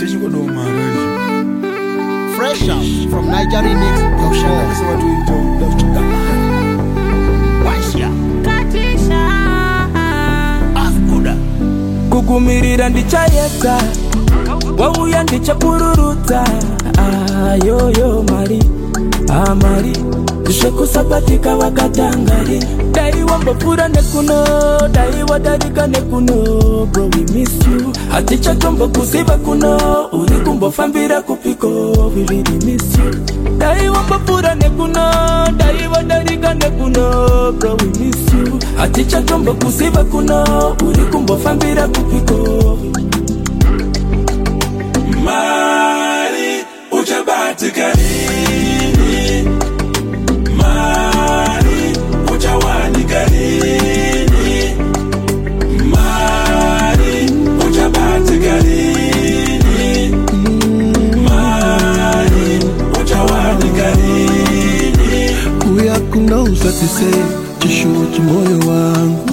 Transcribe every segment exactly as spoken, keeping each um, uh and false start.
Fresh out from Nigeria Mix dot com. Kukumirira ndichayeta wauya ndichapururuta ayoyo mari amari ndishokusabatika wakatangari dai wambopura nekuno dai wadarika nekuno bro we miss you haticha tombo kusiba kuno uri kumbofambira kupiko we really miss you dai wambopura nekuno dai wadarika nekuno bro we miss you haticha tombo kusiba kuno uri kumbofambira kupiko mari uchabatika nini mari uchawanika nini mari uchabatika nini mari uchawanika nini kuya kuna usatise chishuo chimoyo wangu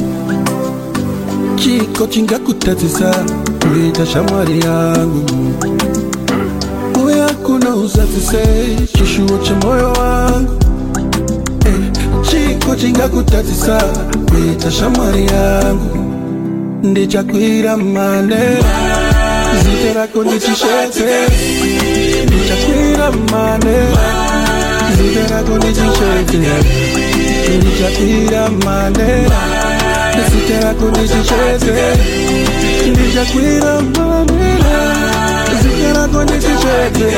chiko chinga kutatisa kuita shamwari yangu kuya kuna usatise chishuo chimoyo wangu eh, chiko chinga kutatisa kuita shamwari yangu ndichakwira mane ziterako ndichishete ndichakwira mane ziterako ndichishete ndichakwira mane ziterako ndichishete ndichakwira mane ziterako ndichishete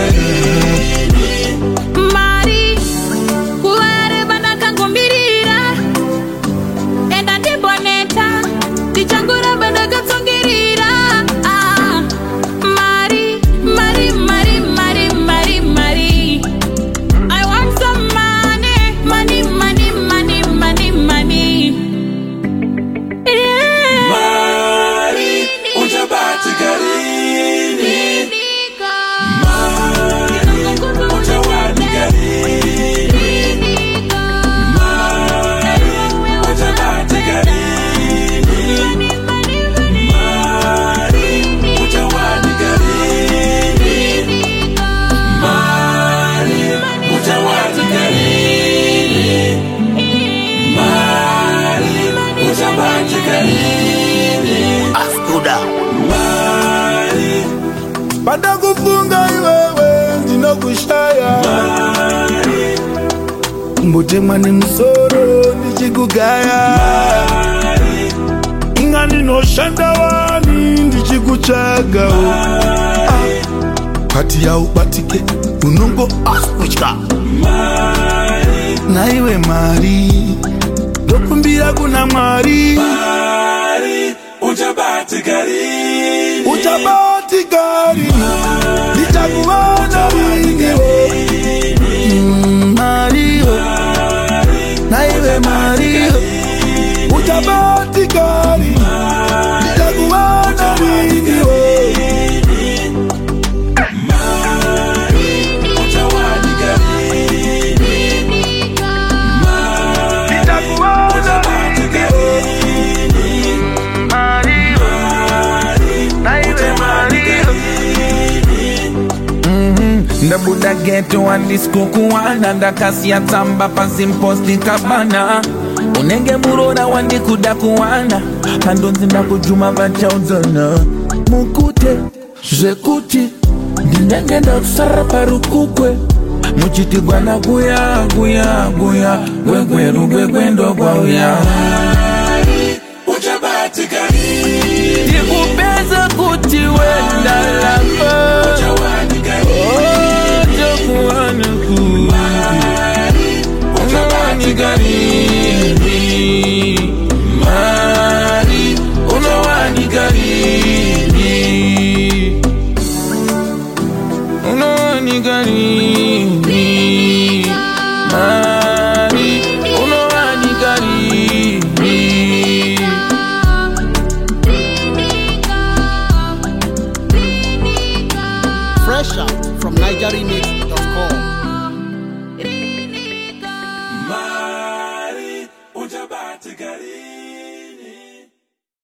mari kuare bana kangombirira enda ndiboneta ndichangura bana gatsongirira ah mari mari mari mari mari mari I want some money money money money money money yeah. mari uchabatika nini mari uchawanika nini mari uchabatika nini mari uchawanika nini mari uchawanika nini mari uchabatika nini Afkuda mari Bada kufunga iwewe ndino kushaya mari Mbutima ni msoro ndichikugaya mari Ingani no shandawani ndichikuchaga ah. Pati ya ubatike unungo askuchka mari na iwe mari dokumbira kuna mari mari uchabatika nini uchabatika nini nitakuona wingi mm, Mario na iwe Mario uchabatika nini nitakuona wingi uchawanika nini mari uchabatika nini Mario na iwe Mario ndabuda geto andisco kuwana ndakasi ya tamba pazimposti kabana unenge murora wandikuda kuwana kandonzi ndakujuma vachauzana mukute zvekuti ndinenge ndakusara parukukwe muchitigwana kuya kuya kuya gwegweru gwegwendo kwauya